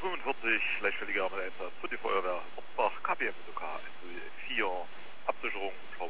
45, leichtfertiger Einsatz für die Feuerwehr Orbach, KBM UK 4, Absicherung,